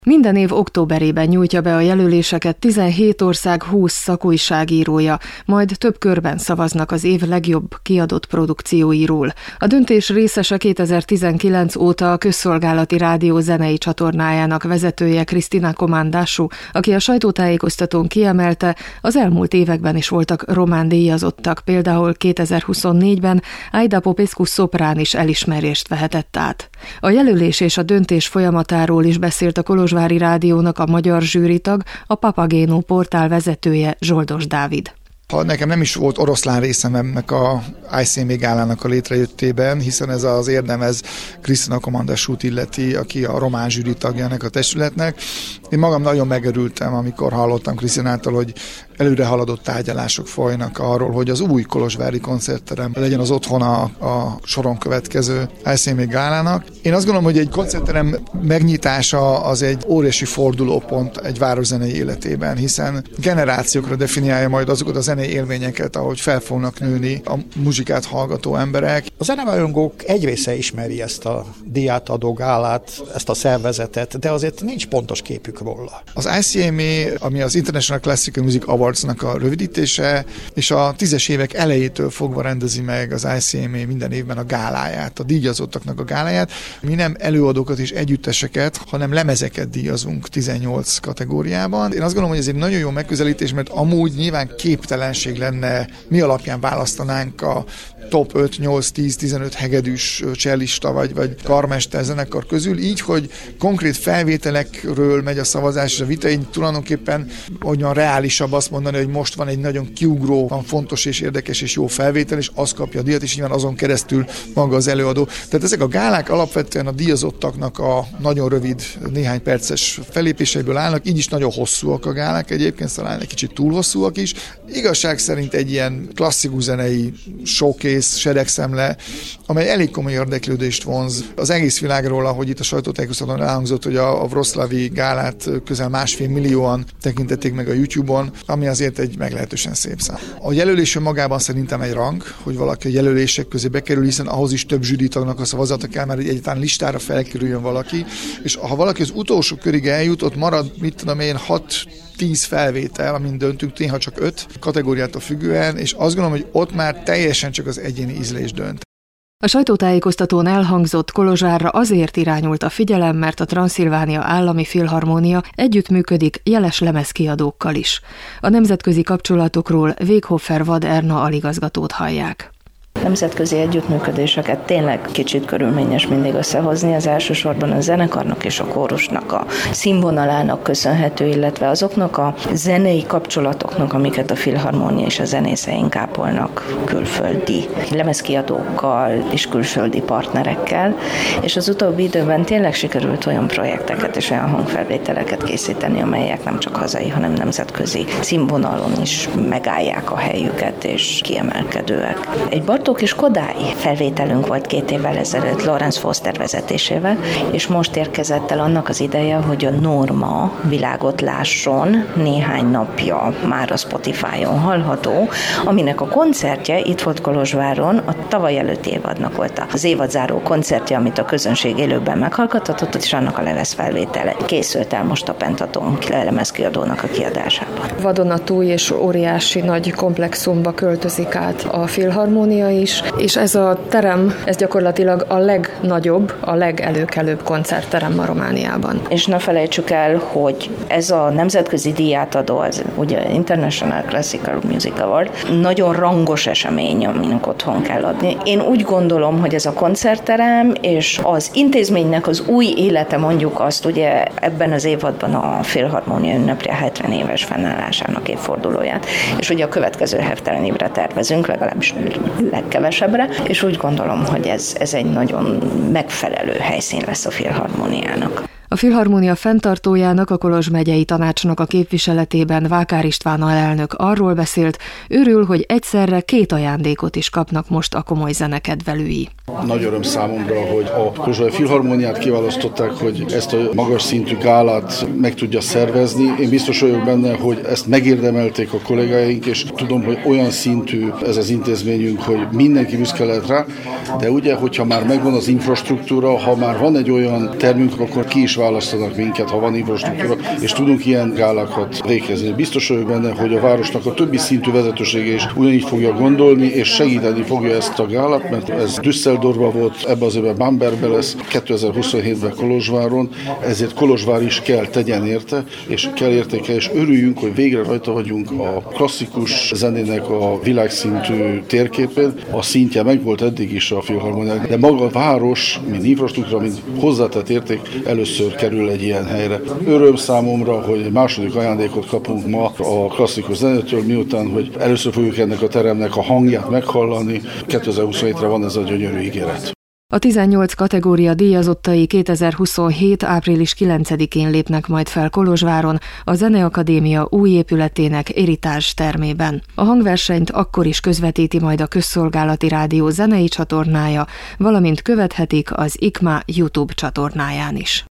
Minden év októberében nyújtja be a jelöléseket 17 ország 20 szakújságírója, majd több körben szavaznak az év legjobb kiadott produkcióiról. A döntés részese 2019 óta a Közszolgálati Rádió zenei csatornájának vezetője Cristina Comandású, aki a sajtótájékoztatón kiemelte, az elmúlt években is voltak román díjazottak, például 2024-ben Aida Popescu szoprán is elismerést vehetett át. A jelölés és a döntés folyamatáról is beszélt a Kolozsvári Rádiónak a magyar zsűritag, a Papagéno portál vezetője, Zsoldos Dávid. Ha nekem nem is volt oroszlán részem ennek a ICMA gálának a létrejöttében, hiszen ez az érdem, ez Cristina Comandásút illeti, aki a román zsűri tagja ennek a testületnek. Én magam nagyon megörültem, amikor hallottam Cristinától, hogy előre haladott tárgyalások folynak arról, hogy az új kolozsvári koncertterem legyen az otthona a soron következő ICMA gálának. Én azt gondolom, hogy egy koncertterem megnyitása az egy óriási fordulópont egy városzenei életében, hiszen generációkra definiálja majd azokat a zenei élményeket, ahogy fel fognak nőni a muzsikát hallgató emberek. A zenerajongók egy része ismeri ezt a díjátadó gálát, ezt a szervezetet, de azért nincs pontos képük róla. Az ICMA, ami az International Classical Music Awards-nak a rövidítése, és a 10-es évek elejétől fogva rendezi meg az ICMA minden évben a gáláját, a díjazottaknak a gáláját. Mi nem előadókat és együtteseket, hanem lemezeket díjazunk 18 kategóriában. Én azt gondolom, hogy ez egy nagyon jó megközelítés, mert amúgy nyilván képtelenség lenne, mi alapján választanánk a top 5, 8, 10, 15 hegedűs csellista vagy karmester zenekar közül, így, hogy konkrét felvételekről megy a szavazás és a vita, így tulajdonképpen olyan reálisabb azt mondani, hogy most van egy nagyon kiugróan fontos és érdekes és jó felvétel, és az kapja a díjat, és nyilván azon keresztül maga az előadó. Tehát ezek a gálák alapvetően a díjazottaknak a nagyon rövid, néhány perces fellépéseiből állnak, így is nagyon hosszúak a gálák egyébként, talán egy kicsit túl hosszúak is. Igazság szerint egy ilyen klasszikus zenei showcase, seregszemle, amely elég komoly érdeklődést vonz az egész világról, ahogy itt a sajtótájékoztatón elhangzott, hogy a Wroclawi gálát közel 1,5 millióan tekintették meg a YouTube-on, ami azért egy meglehetősen szép szám. A jelölés magában szerintem egy rang, hogy valaki a jelölések közé bekerül, hiszen ahhoz is több zsűritagnak a szavazata kell, mert egyáltalán listára felkerüljön valaki, és ha valaki az utolsó körig eljut, ott marad, mit tudom én, 6-10 felvétel, amin döntünk, néha csak 5 kategóriától függően, és azt gondolom, hogy ott már teljesen csak az egyéni ízlés dönt. A sajtótájékoztatón elhangzott, Kolozsvárra azért irányult a figyelem, mert a Transzilvánia Állami Filharmónia együttműködik jeles lemezkiadókkal is. A nemzetközi kapcsolatokról Véghoffer Vad Erna aligazgatót hallják. Nemzetközi együttműködéseket tényleg kicsit körülményes mindig összehozni, az elsősorban a zenekarnak és a kórusnak a színvonalának köszönhető, illetve azoknak a zenei kapcsolatoknak, amiket a filharmónia és a zenészeink ápolnak külföldi lemezkiadókkal és külföldi partnerekkel, és az utóbbi időben tényleg sikerült olyan projekteket és olyan hangfelvételeket készíteni, amelyek nem csak hazai, hanem nemzetközi színvonalon is megállják a helyüket és kiemelkedőek. Egy Bartók és Kodály felvételünk volt 2 évvel ezelőtt Lawrence Foster vezetésével, és most érkezett el annak az ideje, hogy a Norma világot lásson, néhány napja már a Spotify-on hallható, aminek a koncertje itt volt Kolozsváron, a tavaly előtti évadnak volt az évadzáró koncertje, amit a közönség élőben meghallgathatott, és annak a lemezfelvétele készült el most a Pentaton lemezkiadónak a kiadásában. Vadonatúj és óriási nagy komplexumba költözik át a filharmónia is, és ez a terem, ez gyakorlatilag a legnagyobb, a legelőkelőbb koncertterem a Romániában. És ne felejtsük el, hogy ez a nemzetközi díjátadó, az ugye International Classical Music Award, nagyon rangos esemény, aminek otthon kell adni. Én úgy gondolom, hogy ez a koncertterem és az intézménynek az új élete, mondjuk azt, ugye ebben az évadban a Filharmónia ünnepli a 70 éves fennállásának évfordulóját, és ugye a következő helytelen évre tervezünk, legalábbis legkevesebbre, és úgy gondolom, hogy ez egy nagyon megfelelő helyszín lesz a Filharmóniának. A Filharmónia fenntartójának, a Kolozs megyei tanácsnak a képviseletében Vákár István alelnök arról beszélt, örül, hogy egyszerre 2 ajándékot is kapnak most a komoly zenekedvelői. Nagy öröm számomra, hogy a Kolozsvári Filharmóniát kiválasztották, hogy ezt a magas szintű gálát meg tudja szervezni. Én biztos vagyok benne, hogy ezt megérdemelték a kollégáink, és tudom, hogy olyan szintű ez az intézményünk, hogy mindenki büszke lehet rá, de ugye, hogyha már megvan az infrastruktúra, ha már van egy olyan termünk, akkor ki is választanak minket, ha van infrastruktúra, és tudunk ilyen gálákat végezni. Biztos vagyok benne, hogy a városnak a többi szintű vezetősége is ugyanígy fogja gondolni, és segíteni fogja ezt a gálát, mert ez Düsseldorfban volt, ebben az évben Bambergben lesz, 2027-ben Kolozsváron, ezért Kolozsvár is kell tegyen érte, és kell értéke, és örüljünk, hogy végre rajta vagyunk a klasszikus zenének a világszintű térképén. A szintje meg volt eddig is a Filharmoniának, de maga a város, mint infrastruktúra, mint hozzátett érték először kerül egy ilyen helyre. Öröm számomra, hogy második ajándékot kapunk ma a klasszikus zenétől, miután, hogy először fogjuk ennek a teremnek a hangját meghallani. 2027-re van ez a gyönyörű ígéret. A 18 kategória díjazottai 2027. április 9-én lépnek majd fel Kolozsváron, a Zeneakadémia új épületének Heritage termében. A hangversenyt akkor is közvetíti majd a Közszolgálati Rádió zenei csatornája, valamint követhetik az IKMA YouTube csatornáján is.